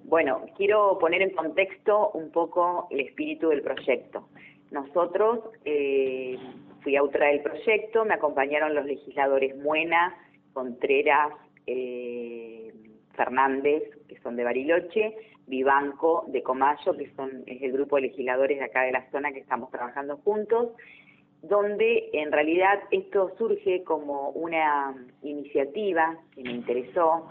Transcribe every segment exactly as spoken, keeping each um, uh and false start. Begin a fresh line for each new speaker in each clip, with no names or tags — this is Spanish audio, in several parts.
Bueno, quiero poner en contexto un poco el espíritu del proyecto. Nosotros, eh, fui autora del proyecto, me acompañaron los legisladores Muena, Contreras, eh, Fernández, que son de Bariloche, Vivanco, de Comayo, que son es el grupo de legisladores de acá de la zona que estamos trabajando juntos, donde en realidad esto surge como una iniciativa que me interesó,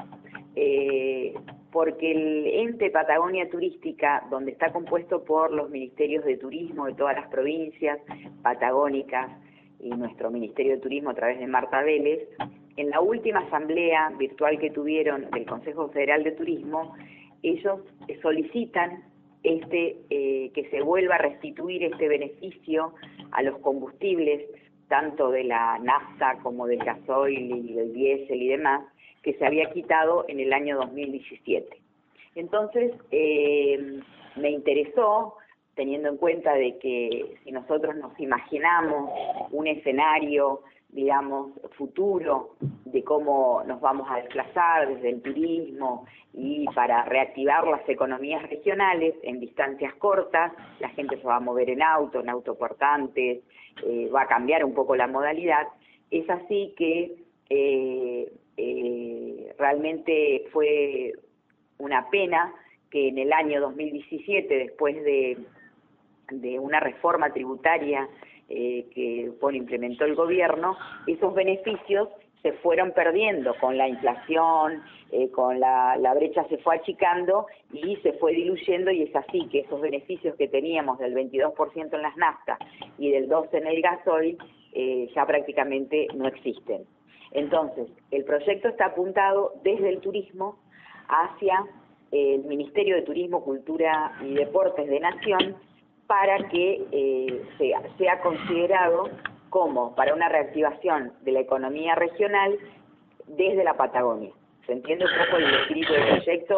eh, porque el ente Patagonia Turística, donde está compuesto por los ministerios de turismo de todas las provincias patagónicas y nuestro Ministerio de Turismo a través de Marta Vélez, en la última asamblea virtual que tuvieron del Consejo Federal de Turismo, ellos solicitan este eh, que se vuelva a restituir este beneficio a los combustibles, tanto de la nafta como del gasoil y del diésel y demás, que se había quitado en el año dos mil diecisiete. Entonces, eh, me interesó, teniendo en cuenta de que si nosotros nos imaginamos un escenario, digamos, futuro de cómo nos vamos a desplazar desde el turismo y para reactivar las economías regionales en distancias cortas, la gente se va a mover en auto, en autoportantes, eh, va a cambiar un poco la modalidad. Es así que eh, eh, realmente fue una pena que en el año dos mil diecisiete, después de, de una reforma tributaria Eh, que bueno, implementó el gobierno, esos beneficios se fueron perdiendo con la inflación, eh, con la, la brecha se fue achicando y se fue diluyendo, y es así que esos beneficios que teníamos del veintidós por ciento en las naftas y del doce por ciento en el gasoil eh, ya prácticamente no existen. Entonces, el proyecto está apuntado desde el turismo hacia el Ministerio de Turismo, Cultura y Deportes de Nación, para que eh, sea, sea considerado como para una reactivación de la economía regional desde la Patagonia. ¿Se entiende un poco el espíritu del proyecto?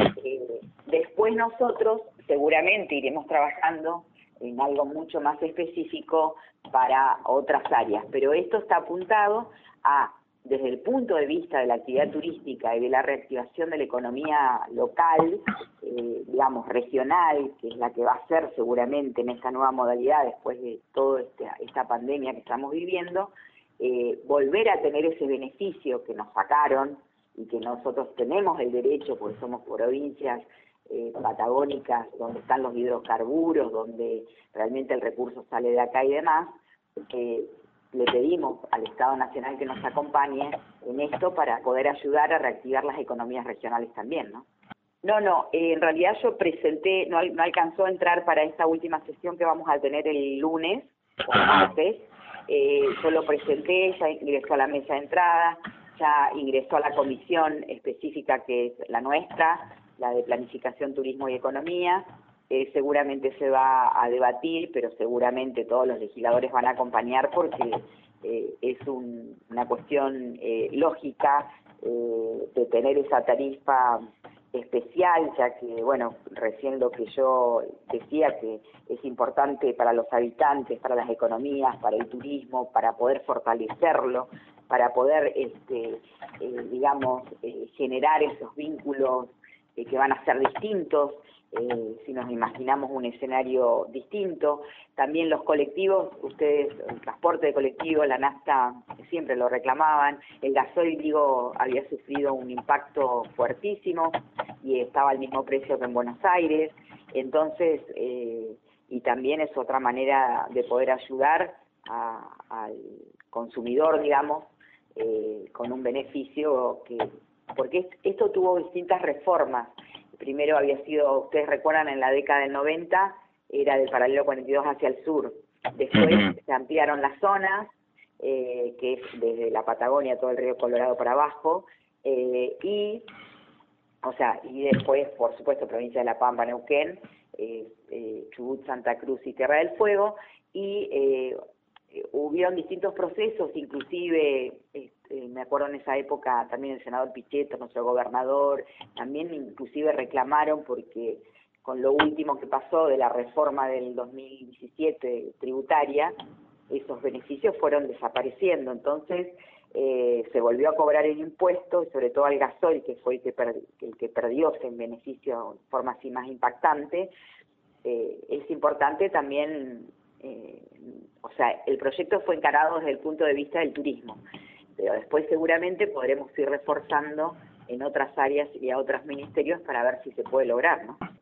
Eh, después nosotros seguramente iremos trabajando en algo mucho más específico para otras áreas, pero esto está apuntado a, desde el punto de vista de la actividad turística y de la reactivación de la economía local, eh, digamos, regional, que es la que va a ser seguramente en esta nueva modalidad después de toda esta, esta pandemia que estamos viviendo, eh, volver a tener ese beneficio que nos sacaron y que nosotros tenemos el derecho, porque somos provincias eh, patagónicas, donde están los hidrocarburos, donde realmente el recurso sale de acá y demás, eh, le pedimos al Estado Nacional que nos acompañe en esto para poder ayudar a reactivar las economías regionales también, ¿no? No, no, eh, en realidad yo presenté, no, no alcanzó a entrar para esta última sesión que vamos a tener el lunes o martes, eh, yo lo presenté, ya ingresó a la mesa de entrada, ya ingresó a la comisión específica que es la nuestra, la de Planificación, Turismo y Economía. Eh, seguramente se va a debatir, pero seguramente todos los legisladores van a acompañar porque eh, es un, una cuestión eh, lógica eh, de tener esa tarifa especial, ya que, bueno, recién lo que yo decía que es importante para los habitantes, para las economías, para el turismo, para poder fortalecerlo, para poder, este, eh, digamos, eh, generar esos vínculos eh, que van a ser distintos. Eh, si nos imaginamos un escenario distinto. También los colectivos, ustedes, el transporte de colectivo, la nafta siempre lo reclamaban, el gasoil, digo, había sufrido un impacto fuertísimo y estaba al mismo precio que en Buenos Aires, entonces, eh, y también es otra manera de poder ayudar a, al consumidor, digamos, eh, con un beneficio que, porque esto tuvo distintas reformas. Primero había sido, ustedes recuerdan, en la década del noventa, era del paralelo cuarenta y dos hacia el sur. Después uh-huh. se ampliaron las zonas, eh, que es desde la Patagonia, todo el río Colorado para abajo, eh, y, o sea, y después, por supuesto, provincia de La Pampa, Neuquén, eh, eh, Chubut, Santa Cruz y Tierra del Fuego, y eh, hubieron distintos procesos, inclusive, este, me acuerdo en esa época también el senador Pichetto, nuestro gobernador, también inclusive reclamaron porque con lo último que pasó de la reforma del dos mil diecisiete tributaria, esos beneficios fueron desapareciendo. Entonces, eh, se volvió a cobrar el impuesto, sobre todo al gasoil, que fue el que, per, el que perdió ese beneficio de forma así más impactante. Eh, es importante también, eh, o sea, el proyecto fue encarado desde el punto de vista del turismo, pero después seguramente podremos ir reforzando en otras áreas y a otros ministerios para ver si se puede lograr, ¿no?